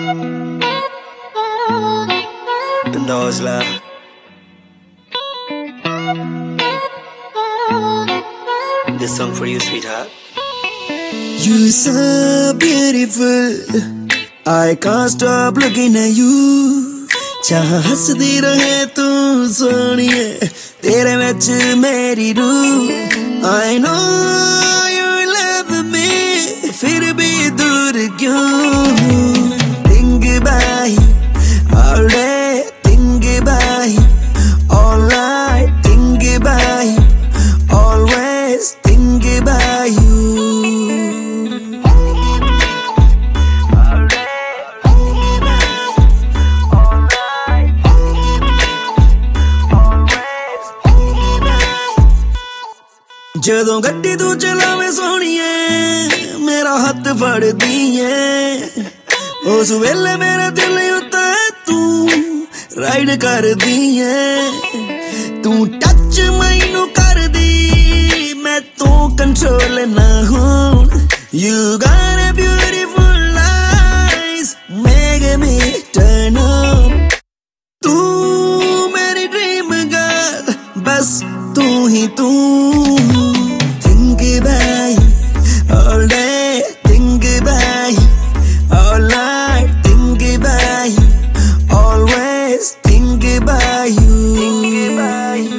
Dozla. This song for you, sweetheart. You're so beautiful, I can't stop looking at you. चाह हंसदी रहे तू सोनिए, तेरे विच मेरी रूह. I know you love me, फिर भी दूर क्यों? Think about you all day, think about you all night, think about you, always think about you. ਜਦੋਂ ਗੱਡੀ ਤੂੰ ਚਲਾਵੇਂ ਸੋਹਣੀਏ, ਮੇਰਾ ਹੱਥ ਫੜਦੀ ਏ, ਉਸ ਵੇਲੇ ਮੇਰੇ ਦਿਲ ਉੱਤੇ ਤੂੰ ਰਾਈਡ ਕਰਦੀ ਏ. ਤੂੰ ਟੱਚ ਮੈਨੂੰ ਕਰਦੀ, ਮੈਂ ਤੂੰ ਕੰਟਰੋਲ ਨਾ ਹੋਣ. You got a beautiful eyes, make me turn on. ਤੂੰ ਮੇਰੀ dream girl, ਬਸ ਤੂੰ ਹੀ ਤੂੰ. Think about you all day, think about you all night, think about you, always think about you, think about you.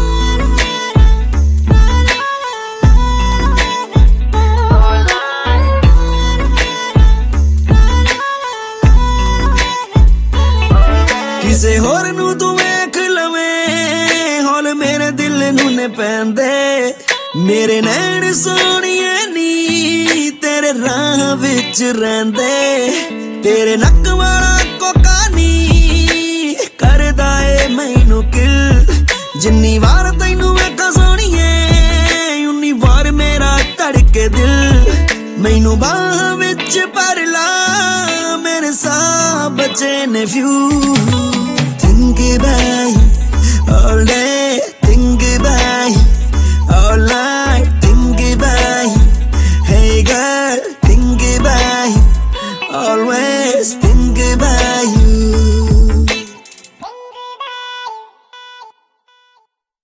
ਕਿਸੇ ਹੋਰ ਨੂੰ ਤੂੰ ਵੇਖ ਲਵੇਂ, ਹੌਲ ਮੇਰੇ ਦਿਲ ਨੂੰ ਨੇ ਪੈਂਦੇ. ਮੇਰੇ ਨੈਣ ਸੋਹਣੀਏ ਨੀ ਤੇਰੇ ਰਾਹ ਵਿੱਚ ਰਹਿੰਦੇ. ਤੇਰੇ ਨੱਕ ਵਾਲਾ ਕੋਕਾ ਨੀ ਕਰਦਾ ਏ ਮੈਨੂੰ ਕਿਲ. ਜਿੰਨੀ ਵਾਰ ਤੈਨੂੰ ਵੇਖਾਂ ਸੋਹਣੀਏ, ਉਨੀ ਵਾਰ ਮੇਰਾ ਧੜਕੇ ਦਿਲ. ਮੈਨੂੰ ਬਾਹਾਂ ਵਿੱਚ ਭਰ ਲਾ, ਮੇਰੇ ਸਾਹ ਬਚੇ ਨੇ ਫਿਊ.